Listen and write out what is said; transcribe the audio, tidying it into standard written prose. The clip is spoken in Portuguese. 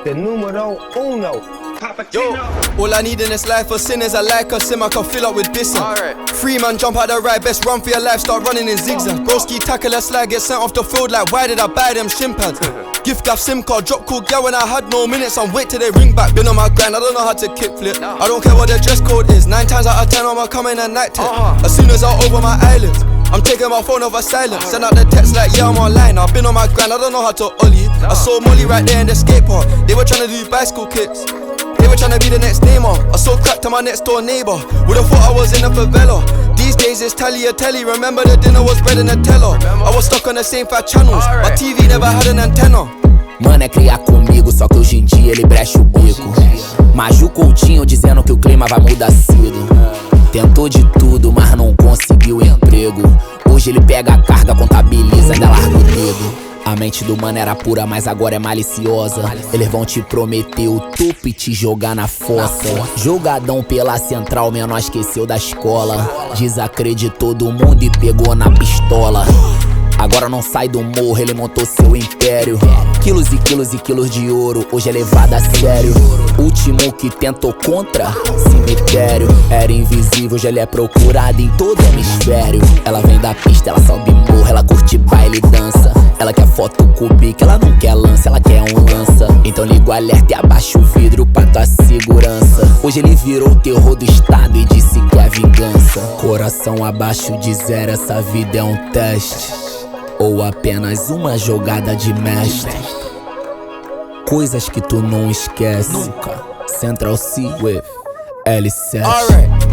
the numero uno. Yo, all I need in this life for sin is a like a sim I can fill up with dissing. Free man jump out the ride, best run for your life, start running in zigzag. Broski tackle a slag, get sent off the field like why did I buy them shin pads? Gift gaff SIM card, drop cool girl when I had no minutes and wait till they ring back. Been on my grind, I don't know how to kickflip. I don't care what the dress code is, 9 times out of 10 I'ma come in at night time. As soon as I open my eyelids, I'm taking my phone over silent. Send out the text like yeah I'm online. I've been on my grind, I don't know how to ollie. I saw Molly right there in the skate park. They were trying to do bicycle kicks. They were trying to be the next Neymar. I sold crack to my next door neighbor. Would've thought I was in a favela. These days it's tally a telly. Remember the dinner was bread and Nutella. I was stuck on the same 5 channels. My TV never had an antenna. Mano, é criar comigo, só que hoje em dia ele brecha o bico. Maju Coutinho dizendo que o clima vai mudar cedo. Tentou de tudo, mas não conseguiu emprego. Hoje ele pega a carga, contabiliza, ainda larga o dedo. A mente do mano era pura, mas agora é maliciosa. Eles vão te prometer o topo e te jogar na fossa. Jogadão pela central, menor esqueceu da escola. Desacreditou do mundo e pegou na pistola. Agora não sai do morro, ele montou seu império. Quilos e quilos e quilos de ouro, hoje é levado a sério. Último que tentou contra, cemitério. Era invisível, hoje ele é procurado em todo hemisfério. Ela vem da pista, ela sobe morro, ela curte baile e dança. Ela quer foto cubica, ela não quer lança, ela quer um lança. Então liga o alerta e abaixa o vidro pra tua segurança. Hoje ele virou o terror do estado e disse que é vingança. Coração abaixo de 0, essa vida é um teste ou apenas uma jogada de mestre. Coisas que tu não esquece. Nunca. Central C with L7.